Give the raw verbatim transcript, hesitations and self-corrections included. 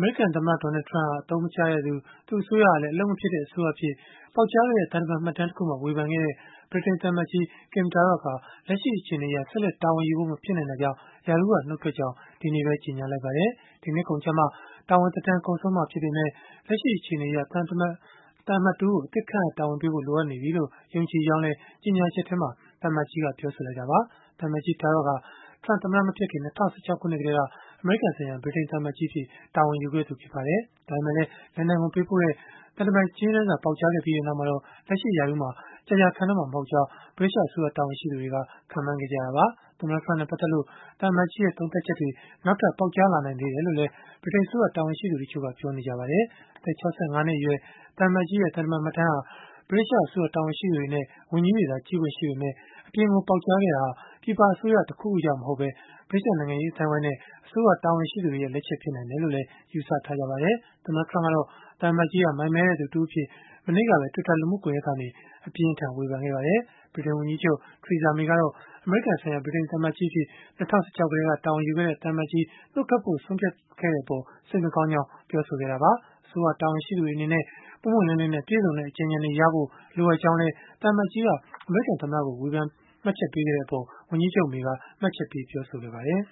မေရိကန်သမ္မတ Donald Trump ဟာ အသုံးမချတဲ့သူ၊ သူ့အစိုးရဟာလည်း အလုပ်မဖြစ်တဲ့ အစိုးရအဖြစ် ပေါက်ကြားခဲ့တဲ့ သံတမန်မှတ်တမ်းတခုမှာ ဝေဖန်ခဲ့တဲ့ ဗြိတိန်သံအမတ်ကြီး Kim Darroch ဟာ လက်ရှိအခြေအနေအရ ဆက်လက်တာဝန်ယူဖို့ မဖြစ်နိုင်တာကြောင့် ရာထူးကနှုတ်ထွက်ကြောင်း ဒီကနေ့ပဲ ကြေညာလိုက်ပါတယ်။ ဒီနှစ်ကုန်ကျမှ တာဝန်သက်တမ်းကုန်ဆုံးမှာ ဖြစ်ပေမဲ့ လက်ရှိအခြေအနေအရ သံအမတ်တဦးကို အသစ်ခန့်အပ်တာဝန်ပေးဖို့ လိုအပ်နေပြီလို့ ယုံကြည်ကြောင်းလည်း ကြေညာချက်မှာ သံအမတ်ကြီးက ပြောဆိုလိုက်တာပါ။ သံအမတ်ကြီး Darroch ဟာ Trump သမ္မတ မဖြစ်ခင် ၂၀၁၆ ခုနှစ်ကတည်းက အမေရိကန်ဆိုင်ရာ ဗြိတိန်သံအမတ်ကြီးအဖြစ် တာဝန်ယူခဲ့သူ ဖြစ်ပါတယ်။ ဒါပေမဲ့လည်း လက်နက်ဝင်ပေးပို့တဲ့ သံတမန်ကြေးနန်းစာ ပေါက်ကြားခဲ့ပြီးနောက်မှာတော့ လက်ရှိရာထူးမှာ ကြာကြာခံတော့မှာ မဟုတ်ကြောင်း ဗြိတိသျှအစိုးရ တာဝန်ရှိသူတွေက ခန့်မှန်းခဲ့ကြတာပါ။ သမ္မတ Trump နဲ့ ပတ်သက်လို့ သံအမတ်ကြီးရဲ့ သုံးသပ်ချက်တွေ နောက်ထပ် ပေါက်ကြားလာနိုင်သေးတယ်လို့လည်း ဗြိတိန်အစိုးရ တာဝန်ရှိသူတချို့က ပြောနေကြပါတယ်။ အသက် ၆၅ နှစ်အရွယ် သံအမတ်ကြီးရဲ့ သံတမန်မှတ်တမ်းဟာ ဗြိတိသျှအစိုးရ တာဝန်ရှိသူတွေနဲ့ ဝန်ကြီးတွေသာ ကြည့်ခွင့်ရှိပေမဲ့ အပြင်ကို ပေါက်ကြားခဲ့တာဟာ ပြည်ပအစိုးရ တခုခုကြောင့် မဟုတ်ဘဲ ဗြိတိသျှနိုင်ငံရေး အသိုင်းအဝန်းနဲ့ အစိုးရတာဝန်ရှိသူတွေရဲ့ လက်ချက်ဖြစ်နိုင်တယ်လို့လည်း ယူဆထားကြပါတယ်။ သမ္မတ Trump ကတော့ သံအမတ်ကြီးဟာ မိုက်မဲတဲ့သူတဦးအဖြစ် မနေ့ကပဲ Twitter လူမှုကွန်ရက်ကနေ အပြင်းအထန် ဝေဖန်ခဲ့ပါတယ်။ ဗြိတိန်ဝန်ကြီးချုပ် Theresa May ကတော့ အမေရိကန်ဆိုင်ရာ ဗြိတိန်သံအမတ်ကြီးအဖြစ် ၂၀၁၆ ကတည်းက တာဝန်ယူခဲ့တဲ့ သံအမတ်ကြီး နုတ်ထွက်ဖို့ ဆုံးဖြတ်ခဲ့တဲ့အပေါ် စိတ်မကောင်းကြောင်း ပြောဆိုခဲ့တာပါ။ အစိုးရတာဝန်ရှိသူတွေ အနေနဲ့ ပွင့်ပွင့်လင်းလင်းနဲ့ ပြည့်စုံတဲ့ အကြံဉာဏ်တွေရဖို့ လိုအပ်ကြောင်းလည်း သံအမတ်ကြီးက အမေရိကန်သမ္မတကို ဝေဖန်မှတ်ချက်ပေးခဲ့တဲ့အပေါ် ဝန်ကြီးချုပ် May က မှတ်ချက်ပေး ပြောဆိုခဲ့ပါတယ်